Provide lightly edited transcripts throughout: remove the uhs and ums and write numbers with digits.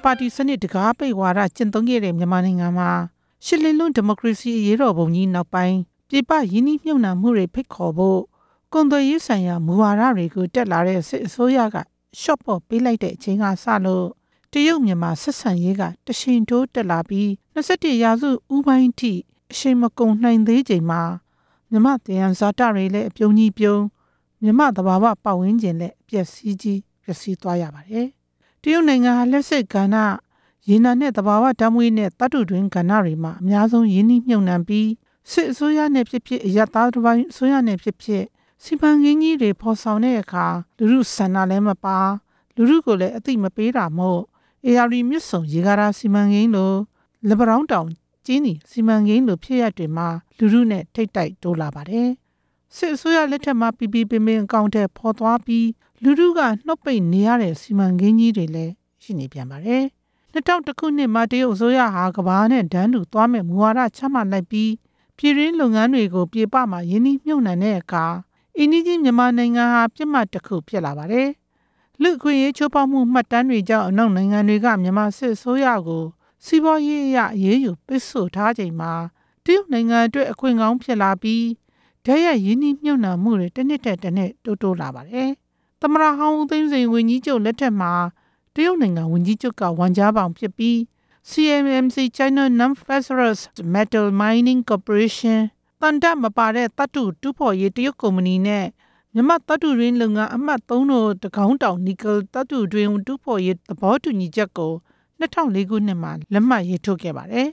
ပါတီစနစ်တကားပိတ်ဝါဒကျင့်သုံးခဲ့တဲ့မြန်မာနိုင်ငံမှာရှစ်လင်းလုံးဒီမိုကရေစီအရေးတော်ပုံကြီးနောက်ပိုင်းပြည်ပရင်းနှီးမြှုပ်နှံမှုတွေဖိတ်ခေါ်ဖို့ကုန်သွယ်ရေးဆိုင်ရာမူဝါဒတွေကိုတက်လာတဲ့စစ်အစိုးရကရှော့ပေါ့ပေးလိုက်တဲ့အချိန်ကစလို့တရုတ်မြန်မာဆက်ဆံရေးကတရှိန်တိုးတက်လာပြီး21ရာစုဦးပိုင်းထိအရှိန်မကုန်နိုင်သေးချိန်မှာမြမတရားဇာတတွေလည်းအပြုံကြီးပြုံးမြမသဘာဝပတ်ဝန်းကျင်လည်းအပျက်စီးကြီးပျက်စီးသွားရပါတယ်တရုတ်နိုင်ငံဟာလက်စစ်ကဏ္ဍရေနံနဲ့သဘာဝဓာတ်ငွေ့နဲ့သတ္တုတွင်းကဏ္ဍတွေမှာအများဆုံးရင်းနှီးမြှုပ်နှံပြီးစစ်အစိုးရနဲ့ဖြစ်ဖြစ်အရပ်သားတစ်ပိုင်းအစိုးရနဲ့ဖြစ်ဖြစ်စီမံကိန်းကြီးတွေဖော်ဆောင်တဲ့အခါလူမှုဆန္ဒလည်းမပါလူမှုကိုလည်းအသိမပေးတာမို့ARမြစ်ဆုံရေကာတာစီမံကိန်းလိုလက်ပံတောင်းတောင်ကျင်းနီစီမံကိန်းလိုဖြစ်ရတွေမှာလူမှုနဲ့ထိတ်တိုက်တိုးလာပါတယ်စစ်အစိုးရလက်ထက်မှာပီပီပင်ပင်အကောင့်ထဲပေါ်သွားပြီးလူထုကနှုတ်ပိတ်နေရတဲ့စီမံကိန်းကြီးတွေလည်းရှိနေပြန်ပါတယ်2000ခုနှစ်မှာတရုတ်အစိုးရဟာကမ္ဘာနဲ့ဒန်းတူသွားမဲ့မူဝါဒချမှတ်လိုက်ပြီးပြည်တွင်းလုပ်ငန်းတွေကိုပြည်ပမှာယင်းနှိမ့်မြုပ်နှံတဲ့အခါအင်းကြီးမြန်မာနိုင်ငံဟာပြစ်မှတ်တစ်ခုဖြစ်လာပါတယ်လူ့အခွင့်အရေးချိုးဖောက်မှုမှတ်တမ်းတွေကြောင့်အနောက်နိုင်ငံတွေကမြန်မာစစ်အစိုးရကိုစီးပွားရေးအရအရေးယူပိတ်ဆို့ထားချိန်မှာတရုတ်နိုင်ငံအတွက်အခွင့်ကောင်းဖြစ်လာပြီးတရရင်းနှီးမြှုပ်နှံမှုတွေတစ်နှစ်တစ်နှစ်တိုးလာပါတယ်သမရဟောင်းဦးသိန်းစိန်ဝန်ကြီးချုပ်လက်ထက်မှာတရုတ်နိုင်ငံဝန်ကြီးချုပ်ကဝန်ကြားပေါင်ဖြစ်ပြီး CMMC China Non-Ferrous Metal Mining Corporation တန်တမပါတဲ့တတုတူးဖော်ရေးတရုတ်ကုမ္ပဏီနဲ့မြန်မာတတုတွင်းလုပ်ငန်းအမှတ်3တို့တကောင်းတောင်နီကယ်တတုတွင်းတူးဖော်ရေးသဘောတူညီချက်ကို2004ခုနှစ်မှာလက်မှတ်ရေးထိုးခဲ့ပါတယ်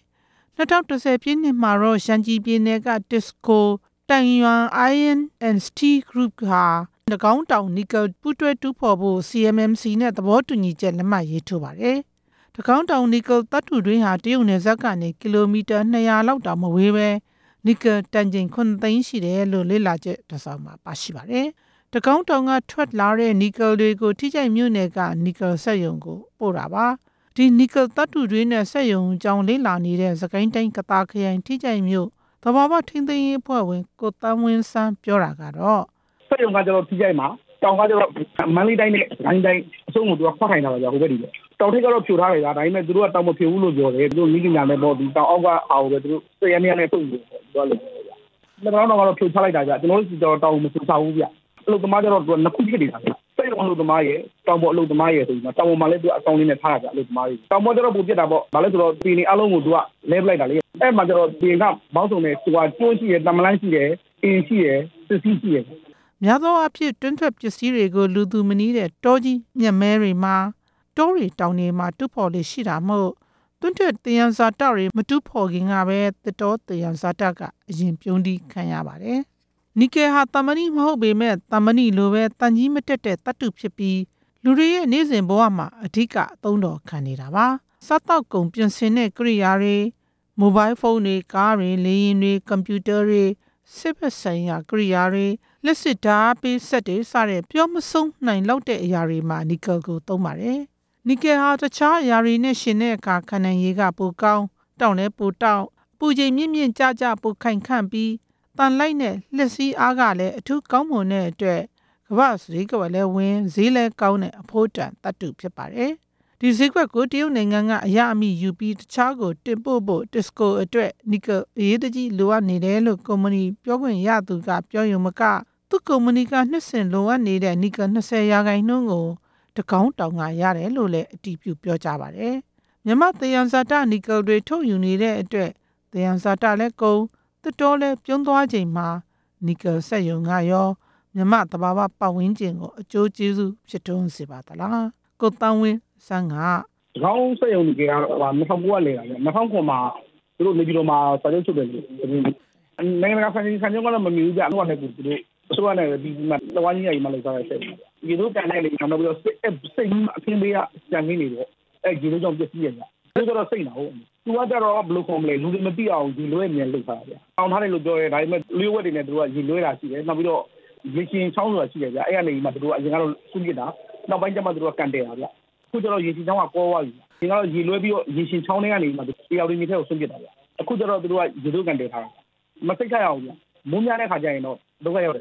2010ပြည့်နှစ်မှာတော့ရှမ်းပြည်ပြည်နယ်က TISCO တန်ယွမ် Iron and Steel Group ဟာတကောင်းတောင်နီကယ်ပူးတွဲတူးဖော်ဖို့ CMMC နဲ့သဘောတူညီချက်လက်မှတ်ရေးထိုးပါတယ်တကောင်းတောင်နီကယ်တတုတွင်းဟာတရုတ်နယ်စပ်ကနေကီလိုမီတာ200လောက်တောင်မဝေးပဲနီကယ်တန်ချိန်9သိန်းရှိတယ်လို့လေ့လာချက်တစ်စောင်မှာပါရှိပါတယ်တကောင်းတောင်ကထွက်လာတဲ့နီကယ်တွေကိုထိကြိုက်မြို့နယ်ကနီကယ်စက်ရုံကိုပို့တာပါဒီနီကယ်တတုတွင်းနဲ့စက်ရုံအကြောင်းလေ့လာနေတဲ့စကိုင်းတိုင်းကတာခရိုင်ထိကြိုက်မြို့သဘာဝထိန်းသိမ်းရေးအဖွဲ့ဝင်ကိုတန်းဝင်းစန်းပြောတာကတော့စက်ရုံကကျတော့ထိကြိုက်မှာတောင်ကကျတော့မန္တလေးတိုင်းနဲ့ဒိုင်းတိုင်းအစုံကိုသူကခွက်ထိုင်တာပါကြာဟိုဘက်ဒီပဲတောင်ထိပ်ကတော့ဖြိုထားတယ်ဗျာဒါပေမဲ့သူတို့ကတောင်မဖြိုဘူးလို့ပြောတယ်သူတို့နီးပညာနဲ့ပေါ့ဒီတောင်အောက်ကအာကိုပဲသူတို့စက်ရနေနဲ့ပုံပြီးပြောလို့လက်ကောင်းတော့ဖြိုချလိုက်တာကြာကျွန်တော်တို့တောင်မဖြိုချဘူးဗျအလုပ်သမားကျတော့သူကနှစ်ခုဖြစ်နေတာဗျစက်ရုံအလုပ်သမားရဲ့တောင်ပေါ်အလုပ်သမားရဲ့ဆိုပြီးတော့တောင်ပေါ်မှာလည်းသူအကောင်လေးနဲ့ထားတာဗျအလုပ်သမားကြီးတောင်ပေါ်ကျတော့ပုံပြစ်တာပေါ့ဒါလည်းဆိုတော့ပြည်နေအလုံးကိုသူကလဲပလိုက်တာလေအဲ့မှာကျတော့ပြည်ကဘောင်းစုံနဲ့သူကကျွန်းရှိရတမလန်းရှိတယ်အင်းရှိရစစ်စီးရှိရများသောအားဖြင့်တွင်းထွက်ပစ္စည်းတွေကိုလူသူမနည်းတဲ့တောကြီးမြက်မဲတွေမှာတောတွေတောင်တွေမှာတူးဖော်လေးရှိတာမို့တွင်းထွက်တယံဇာတတွေမတူးဖော်ခင်ကပဲသစ်တောတယံဇာတကအရင်ပြုံးတီးခံရပါတယ်နီကယ်ဟာတမဏိမဟုတ်ပေမဲ့တမဏိလိုပဲတန်ကြီးမတက်တဲ့တတ္တုဖြစ်ပြီးလူတွေရဲ့နေ့စဉ်ဘဝမှာအဓိကအသုံးတော်ခံနေတာပါစားတောက်ကုန်ပြင်ဆင်တဲ့ကိရိယာတွေမိုဘိုင်းဖုန်းတွေကားတွေလေယာဉ်တွေကွန်ပျူတာတွေစစ်ဖက်ဆိုင်ရာကိရိယာတွေလက်စစ်ဓာတ်ပေးစက်တွေစတဲ့ပြောမဆုံးနိုင်လောက်တဲ့အရာတွေမှာနီကယ်ကိုသုံးပါတယ်နီကယ်ဟာတခြားအရာတွေနဲ့ရှင်တဲ့အခါခန္ဓာရည်ကပိုကောင်းတောင့်လဲပိုတောင့်ပူချိန်မြင့်မြင့်ကြကြပိုခိုင်ခန့်ပြီးတန်လိုက်နဲ့လက်စည်းအားကလည်းအထူးကောင်းမွန်တဲ့အတွက်ကမ္ဘာစရိတ်ကလည်းဝင်ဈေးလည်းကောင်းတဲ့အဖို့တန်တတ်တူဖြစ်ပါတယ်ဒီဈေးကွက်ကိုတရုတ်နိုင်ငံကအရအမိယူပြီးတခြားကိုတင်ပို့ဖို့ TISCO အတွက်နီကယ်အရေးတကြီးလိုအပ်နေတယ်လို့ကုမ္ပဏီပြောခွင့်ရသူကပြောရုံမကသူ့ကုမ္ပဏီကနှစ်စဉ်လိုအပ်နေတဲ့နီကယ်20%ကိုတကောင်းတောင်ကရတယ်လို့လည်းအတည်ပြုပြောကြားပါတယ်မြန်မာတယံဇာတနီကယ်တွေထုတ်ယူနေတဲ့အတွက်တယံဇာတလည်းကုန်သစ်တောလည်းပြုံးသွားချိန်မှာနီကယ်စက်ရုံကရောမြန်မာသဘာဝပတ်ဝန်းကျင်ကိုအကျိုးကျေးဇူးဖြစ်ထွန်းစေပါသလားကိုတန်းဝင်းစန်းကတကောင်းစက်ရုံကြီးကတော့2009ကလေတာ2009မှာသူတို့နေပြည်တော်မှာစာချုပ်ချုပ်တယ်လို့နိုင်ငံတကာဆိုင်ချုပ်ကတော့မမြင်ဘူးကြတော့လည်းသူတို့အစိုးရနဲ့ဒီမှာလဝါကြီးကြီးမှလောက်ထားတဲ့ဆက်ဒီလိုကန်တဲ့လေနောက်ပြီးတော့စိတ်အဖင်းပေးရကြံနေနေတော့အဲဒီလိုကြောင့်ပြည့်စည်ရကြသူကတော့စိတ်နာဟုတ်သူကကြတော့ဘယ်လိုခေါ်မလဲလူတွေမသိအောင်ဒီလွဲမြန်လုပ်ထားတာဗျအောင်းထားတယ်လို့ပြောရဲဒါပေမဲ့လျှို့ဝှက်တွေနဲ့သူတို့ကရေလွဲတာရှိတယ်နောက်ပြီးတော့ရေရှင်ချောင်းဆိုတာရှိတယ်ဗျအဲ့ကနေမှသူတို့ကအရင်ကတော့စွန့်ပစ်တာနောက်ပိုင်းကျမှသူတို့ကကန်တယ်တာဗျအခုကျတော့ရေရှင်ချောင်းကပေါ်သွားပြီဒီကတော့ရေလွဲပြီးတော့ရေရှင်ချောင်းထဲကနေမှတရားဝင်မြေထဲကိုစွန့်ပစ်တာဗျအခုကျတော့သူတို့ကရေတို့ကန်တယ်ထားတာမစိတ်ချရအောင်ဗျမိုးများတဲ့ခါကျရင်တော့ဒုက္ခရောက်တယ်ဗျ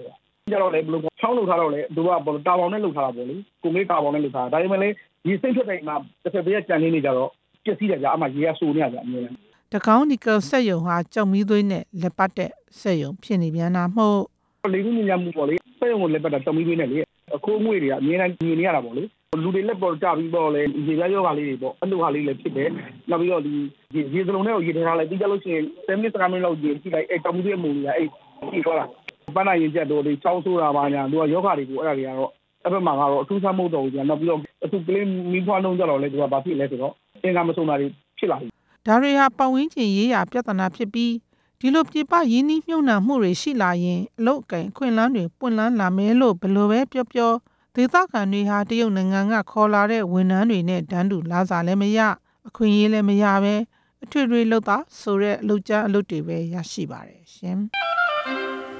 ကြတော့လေဘယ်လိုချောင်းလုပ်ထားတော့လေသူကဘောတာပေါင်နဲ့လုပ်ထားတာပေါ့လေကိုမေးတာပေါင်နဲ့လုပ်ထားတာဒါပေမဲ့လေဒီစိတ်ထွက်တိုင်းမှာတစ်ဖက်တည်းကြံနေနေကြတော့ပြည့်စည်တယ်ကြာအမှရေကစိုးနေရကြအမြဲတမ်းတကောင်းနီကယ်စက်ယုံဟာကြောက်မီးသွေးနဲ့လက်ပတ်တဲ့စက်ယုံဖြစ်နေပြန်တာမဟုတ်လေကူးညံမှုပေါ့လေစက်ယုံကိုလက်ပတ်တာကြောက်မီးသွေးနဲ့လေအခုအမွေတွေကအမြဲတမ်းမြင်နေရတာပေါ့လေလူတွေလက်ပေါ်ကြပြီးတော့လေရေပြားယောဂလေးတွေပေါ့အဲ့လိုဟာလေးလည်းဖြစ်တယ်နောက်ပြီးတော့ဒီရေစလုံးနဲ့ရေထဲထားလိုက်ပြီးကြလို့ရှိရင်10မိနစ်15မိနစ်လောက်ရေကြည့်လိုက်အဲ့ကြောက်မီးသွေးမှုတွေကအဲ့ဒီသွားတာပန်းနိုင်ရင်ချက်တော့ဒီချောင်းဆိုးတာပါညာသူကယောဂတွေကိုအဲ့ဒါတွေကတော့အဲ့ဘက်မှာကတော့အထူးဆန်းမဟုတ်တော့ဘူးကြာနောက်ပြီးတော့အခုကလေးမီးဖွားနှုံးကြတော့လေသူကဘာဖြစ်လဲဆိုတော့အင်္ဂါမဆုံးတာတွေဖြစ်လာပြီဒါတွေဟာပတ်ဝန်းကျင်ရေးရာပြဿနာဖြစ်ပြီးဒီလိုပြပရင်းနှီးမြှုပ်နှံမှုတွေရှိလာရင်အလုတ်အကင်ခွင့်လန်းတွေပွင့်လန်းလာမယ်လို့ဘယ်လိုပဲပြောဒေသခံတွေဟာတရုတ်နိုင်ငံကခေါ်လာတဲ့ဝန်ထမ်းတွေနဲ့တန်းတူလာစားလည်းမရအခွင့်အရေးလည်းမရပဲအထွေထွေလုပ်တာဆိုတဲ့အလုပ်ကြမ်းအလုပ်တွေပဲရရှိပါတယ်ရှင်